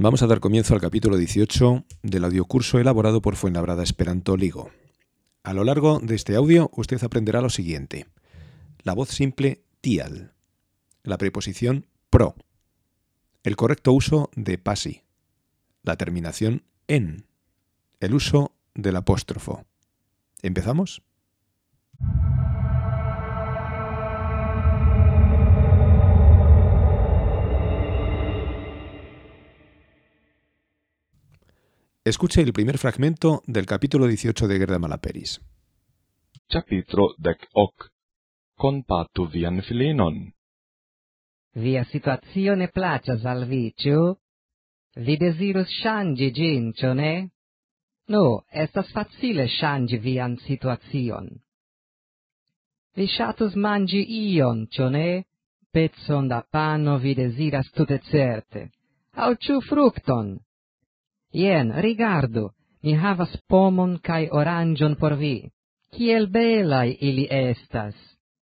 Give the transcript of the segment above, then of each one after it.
Vamos a dar comienzo al capítulo 18 del audiocurso elaborado por Fuenlabrada Esperanto Ligo. A lo largo de este audio usted aprenderá lo siguiente: la voz simple tial, la preposición pro, el correcto uso de pasi, la terminación en, el uso del apóstrofo. ¿Empezamos? Escuche el primer fragmento del capítulo 18 de Gerda Malaperis. Chapitro 18. Konpatu vian filinon. Via situacio ne plaĉas al vi, ĉu? Vi dezirus ŝanĝi ĝin, ĉu ne? Nu, estas facile ŝanĝi vian situacion. Vi ŝatus manĝi ion, ĉu ne? Pecon da pano vi deziras tute certe. Aŭ ĉu frukton? Jen, rigardu, mi havas pomon kaj oranĝon por vi. Kiel belaj ili estas!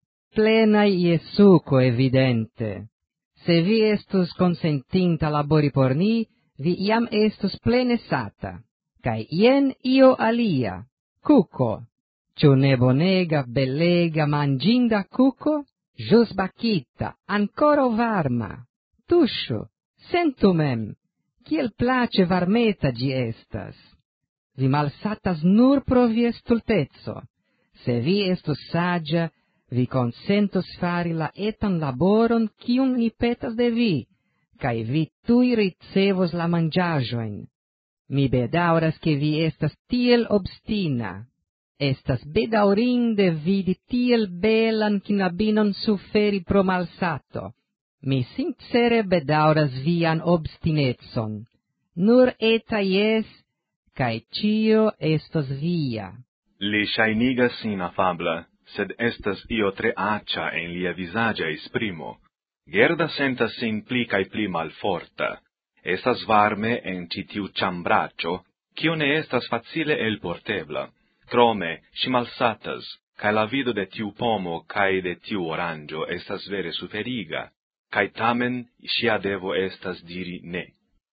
Plenaj je suko evidente. Se vi estus konsentinta labori por ni, vi jam estus plene sata. Kaj jen io alia, kuko. Ĉu ne bonega, belega, manĝinda kuko? Ĵus bakita, ankoraŭ varma. Tuŝu, sentu mem, kiel plaĉe varmeta ĝi estas. Vi malsatas nur pro via stulteco. Se vi estus saĝa, vi konsentos fari la etan laboron kiun ni petas de vi, kaj vi tuj ricevos la manĝaĵojn. Mi bedaŭras ke vi estas tiel obstina. Estas bedaŭrinde vidi tiel belan knabinon suferi pro malsato. Mi sincere bedaŭras vian obstinecon. Nur eta jes, kaj ĉio estos via. Li ŝajnigas sin afabla, sed estas io tre aĉa en lia vizaĝa esprimo. Gerda sentas sin pli kaj pli malforta. Estas varme en ĉi tiu ĉambraĉo, kiu ne estas facile elportebla. Krome, ŝi malsatas, kaj la vido de tiu pomo kaj de tiu oranĝo estas vere suferiga, kaj tamen ŝia devo estas diri ne.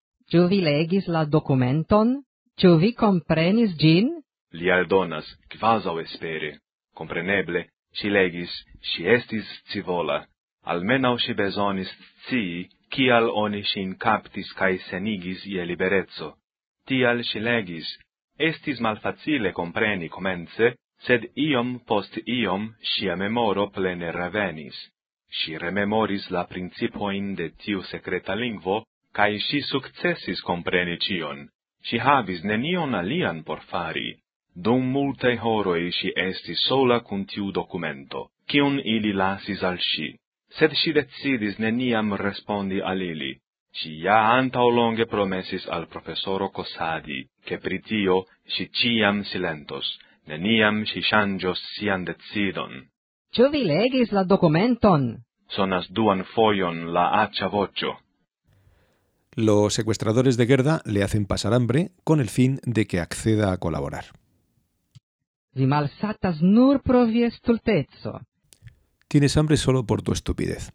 Ĉu vi legis la dokumenton? Ĉu vi komprenis ĝin? Li aldonas, kvazaŭ espere. Kompreneble, ŝi legis, ŝi estis scivola. Almenaŭ ŝi bezonis scii, kial oni ŝin kaptis kaj senigis je libereco. Tial ŝi legis. Estis malfacile kompreni komence, sed iom post iom ŝia memoro plene revenis. Ŝi rememoris la principojn de tiu sekreta lingvo, kaj ŝi sukcesis kompreni ĉion. Ŝi havis nenion alian por fari. Dum multaj horoj ŝi estis sola kun tiu dokumento, kiun ili lasis al ŝi. Sed ŝi decidis neniam respondi al ili. Ŝi ja antaŭlonge promesis al profesoro Cosadi, ke pri tio ŝi ĉiam silentos, neniam ŝi ŝanĝos sian decidon. Ĉu vi legis la dokumenton? Sonas duan fojon la aĉa voĉo. Los secuestradores de Gerda le hacen pasar hambre con el fin de que acceda a colaborar. Vi malsatas nur pro via stulteco. Tienes hambre solo por tu estupidez.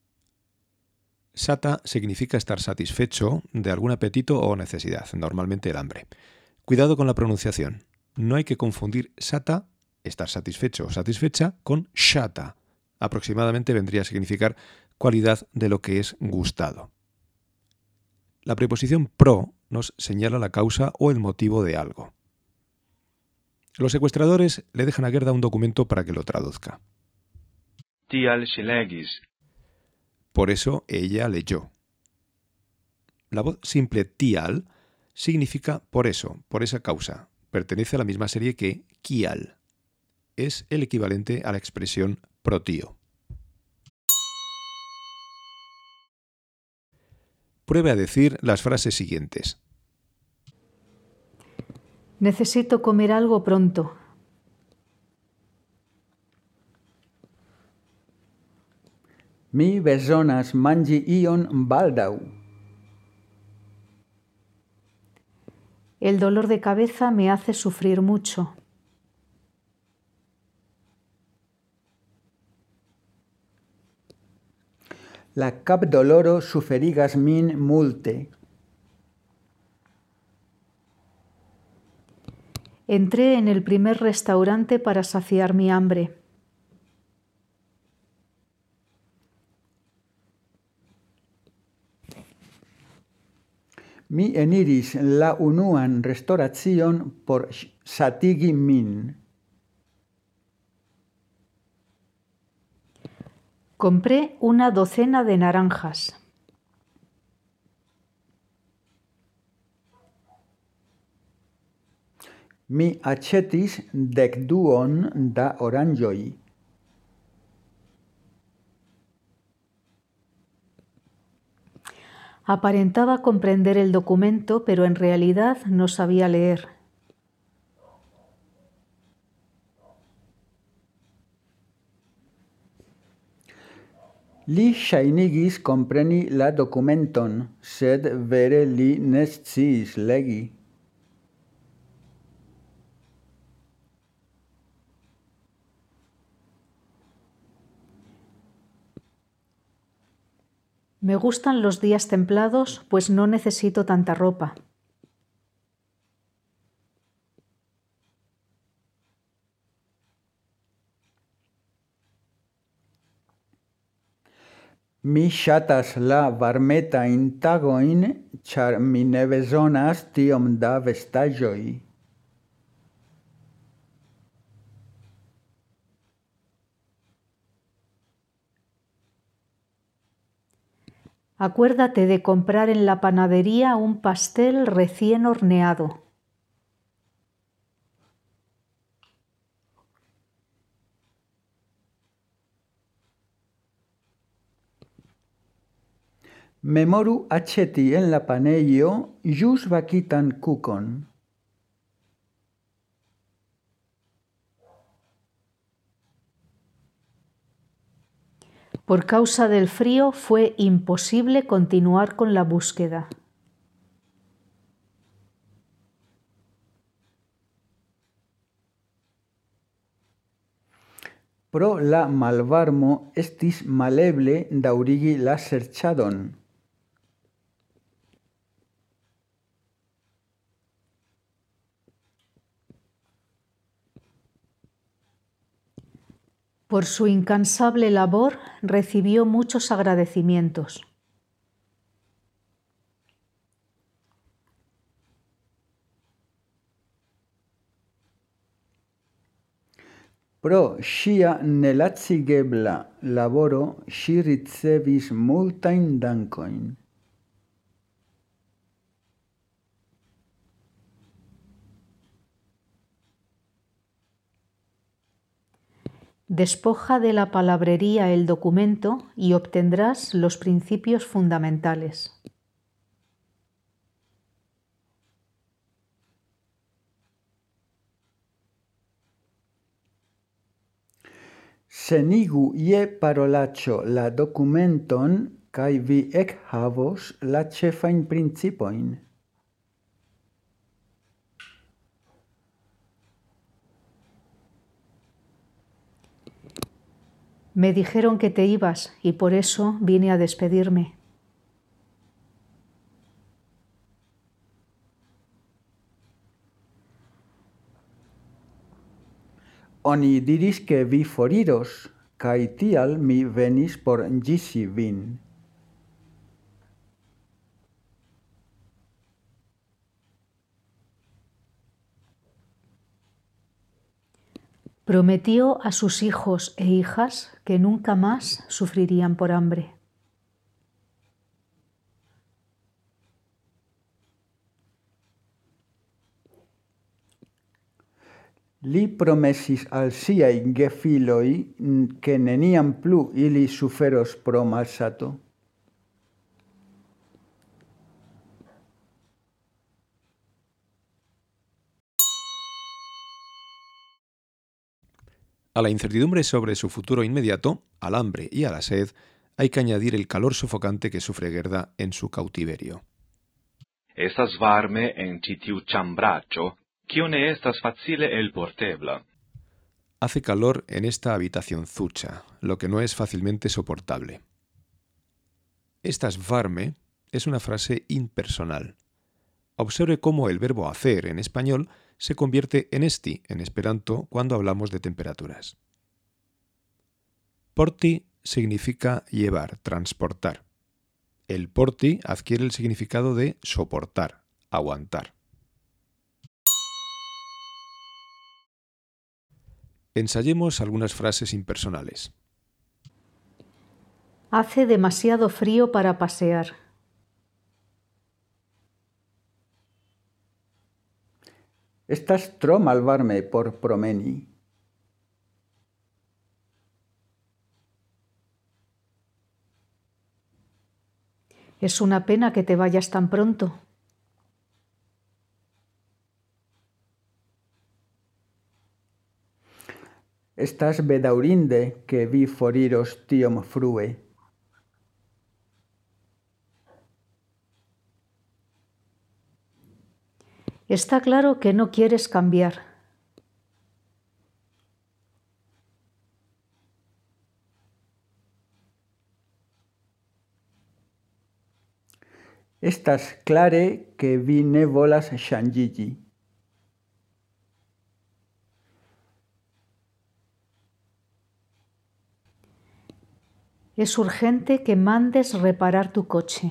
Sata significa estar satisfecho de algún apetito o necesidad, normalmente el hambre. Cuidado con la pronunciación. No hay que confundir sata, estar satisfecho o satisfecha, con shata. Aproximadamente vendría a significar cualidad de lo que es gustado. La preposición pro nos señala la causa o el motivo de algo. Los secuestradores le dejan a Gerda un documento para que lo traduzca. Tial ŝi legis. Por eso ella leyó. La voz simple tial significa por eso, por esa causa. Pertenece a la misma serie que kial. Es el equivalente a la expresión protío. Pruebe a decir las frases siguientes. Necesito comer algo pronto. Mi bezonas manĝi ion baldaŭ. El dolor de cabeza me hace sufrir mucho. La kapdoloro suferigas min multe. Entré en el primer restaurante para saciar mi hambre. Mi eniris la unuan restauracion por satigi min. Compré una docena de naranjas. Mi aĉetis 12 da oranĝoj. Aparentaba comprender el documento, pero en realidad no sabía leer. Li ŝajnigis kompreni la dokumenton, sed vere li ne sciis legi. Me gustan los días templados, pues no necesito tanta ropa. Mi ŝatas la varmetajn tagojn, ĉar mi ne bezonas tiom da vestaĵoj. Acuérdate de comprar en la panadería un pastel recién horneado. Memoru aĉeti en la panejo ĵus bakitan kukon. Por causa del frío fue imposible continuar con la búsqueda. Pro la malvarmo estis maleble daŭrigi la serĉadon. Por su incansable labor recibió muchos agradecimientos. Pro ŝia nelacigebla laboro ŝi ricevis multajn dankojn. Despoja de la palabrería el documento y obtendrás los principios fundamentales. Senigu je parolaĉo la dokumenton kaj vi ekhavos la ĉefajn principojn. Me dijeron que te ibas y por eso vine a despedirme. Oni diris ke vi foriros, kaj tial mi venis por ĝisi vin. Prometió a sus hijos e hijas que nunca más sufrirían por hambre. Li promesis al siaj gefiloj ke neniam plu ili suferos pro malsato. A la incertidumbre sobre su futuro inmediato, al hambre y a la sed, hay que añadir el calor sofocante que sufre Gerda en su cautiverio. Estas varme en ĉi tiu ĉambraĉo, kiu ne estas facile elportebla. Hace calor en esta habitación zucha, lo que no es fácilmente soportable. Estas varme es una frase impersonal. Observe cómo el verbo hacer en español se convierte en esti en esperanto cuando hablamos de temperaturas. Porti significa llevar, transportar. El porti adquiere el significado de soportar, aguantar. Ensayemos algunas frases impersonales. Hace demasiado frío para pasear. Estàs tro malvarme por promeni. Es una pena que te vayas tan pronto. Estàs bedaurinde que vi foriros tiom frue. Está claro que no quieres cambiar. Estàs clare que vi ne volas ŝanĝiĝi. Es urgente que mandes reparar tu coche.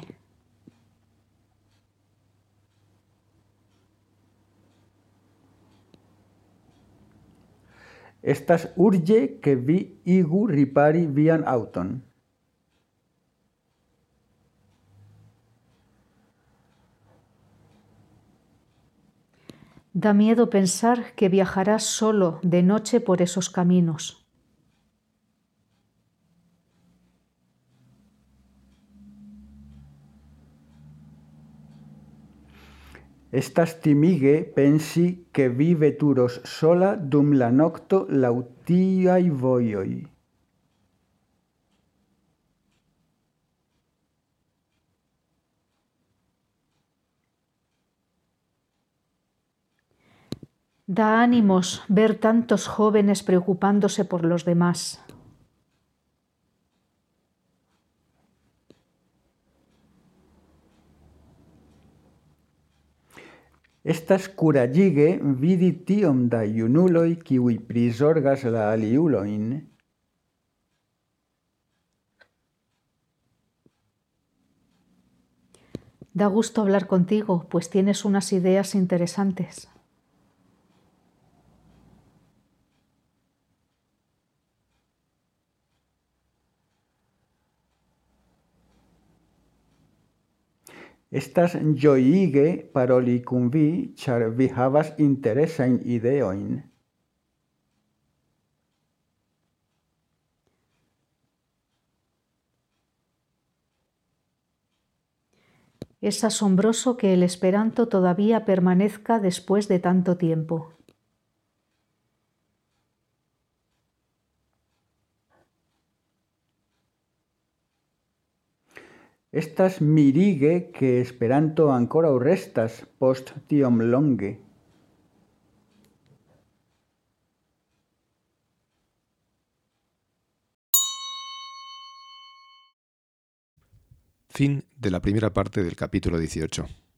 Estas urĝe ke vi igu ripari vian aŭton. Da miedo pensar que viajarás solo de noche por esos caminos. Estas timige pensi ke vi veturos sola dum la nokto laŭ tiaj vojoj. Da ánimos ver tantos jóvenes preocupándose por los demás. Estas kuraĝige vidi tiom da junuloj, kiuj prizorgas la aliulojn. Da gusto hablar contigo, pues tienes unas ideas interesantes. Estas ĝojige paroli kun vi, ĉar vi havas interesajn ideojn. Es asombroso que el esperanto todavía permanezca después de tanto tiempo. Estas mirige ke Esperanto ankoraŭ restas post tiom longe. Fin de la primera parte del capítulo 18.